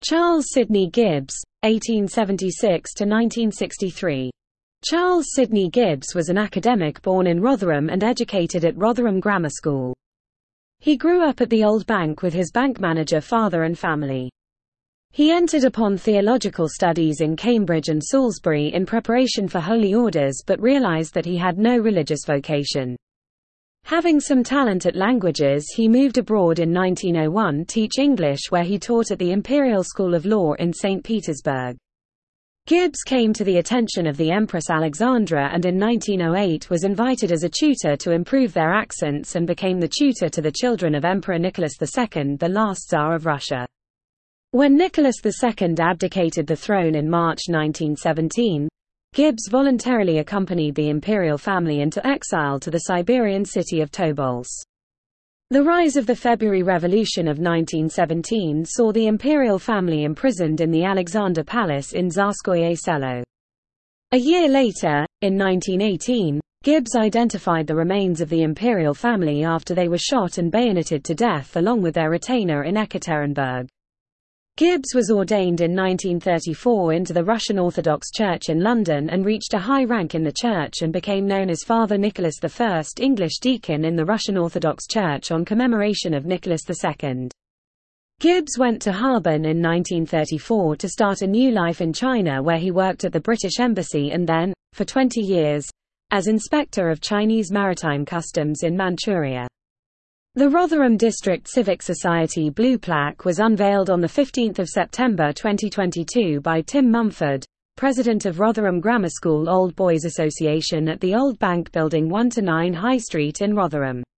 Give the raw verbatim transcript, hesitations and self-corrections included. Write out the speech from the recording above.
Charles Sidney Gibbs, eighteen seventy-six to nineteen sixty-three. Charles Sidney Gibbs was an academic born in Rotherham and educated at Rotherham Grammar School. He grew up at the Old Bank with his bank manager father and family. He entered upon theological studies in Cambridge and Salisbury in preparation for holy orders but realized that he had no religious vocation. Having some talent at languages, he moved abroad in nineteen oh one to teach English, where he taught at the Imperial School of Law in Saint Petersburg. Gibbs came to the attention of the Empress Alexandra and in nineteen oh eight was invited as a tutor to improve their accents and became the tutor to the children of Emperor Nicholas the Second, the last Tsar of Russia. When Nicholas the Second abdicated the throne in March nineteen seventeen, Gibbs voluntarily accompanied the imperial family into exile to the Siberian city of Tobolsk. The rise of the February Revolution of nineteen seventeen saw the imperial family imprisoned in the Alexander Palace in Tsarskoye Selo. A year later, in nineteen eighteen, Gibbs identified the remains of the imperial family after they were shot and bayoneted to death along with their retainer in Ekaterinburg. Gibbs was ordained in nineteen thirty-four into the Russian Orthodox Church in London and reached a high rank in the church and became known as Father Nicholas the First, English deacon in the Russian Orthodox Church on commemoration of Nicholas the Second. Gibbs went to Harbin in nineteen thirty-four to start a new life in China, where he worked at the British Embassy and then, for twenty years, as Inspector of Chinese Maritime Customs in Manchuria. The Rotherham District Civic Society Blue Plaque was unveiled on the fifteenth of September twenty twenty-two by Tim Mumford, President of Rotherham Grammar School Old Boys Association at the Old Bank Building one to nine High Street in Rotherham.